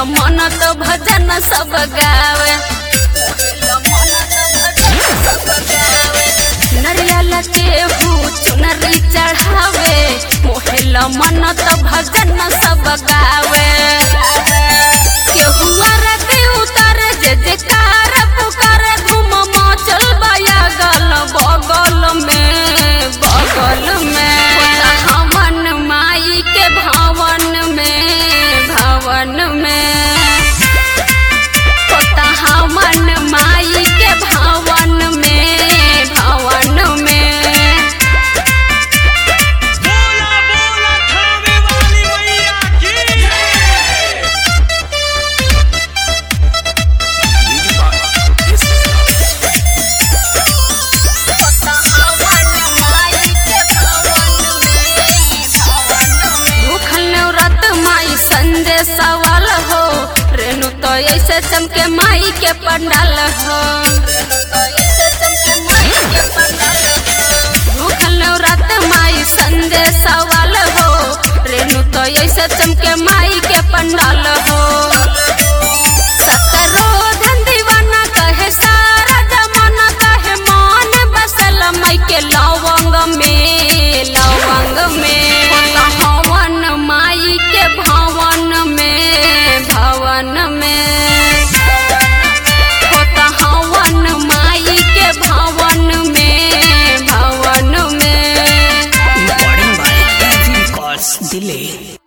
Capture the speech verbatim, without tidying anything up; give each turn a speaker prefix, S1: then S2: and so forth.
S1: मन तो भजन सब गावे, नरियल के हूँ चुनरी चढ़ावे, मोहिल मन तो भजन सब गावे। केहू आरती उतारे जे जयकार पुकारे, धूम मचल बया गल बगल में बगल में। हवन माई के भवन में भवन में, होता हवन माई के भवन में भवन में।
S2: बोला बोला थावे वाली मैया की।
S1: होता हवन माई के भवन में भवन में। भूखल नवरत माई संजय सवाल हो, रेणु तो ऐसे चमके माई के पंडाल हो। भूखल नवरत माई संजय सवाल हो, रेणु तो ऐसे चमके माई के पंडाल हो। सतरो धन दीवाना कहे सारा जमाना, कहे मन बसल माई के लवंग में लवंग में। हवन माई के भवन में भवन में, होता हवन माई के भवन में भवन में।
S3: Recording by Easy Records, Delay.